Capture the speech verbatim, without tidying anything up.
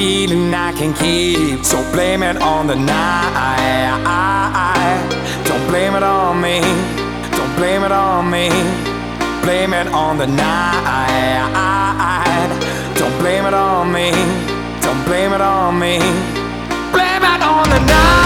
feeling I can keep. So blame it on the night. Don't blame it on me. Don't blame it on me. Blame it on the night. Don't blame it on me. Don't blame it on me. Blame it on the night.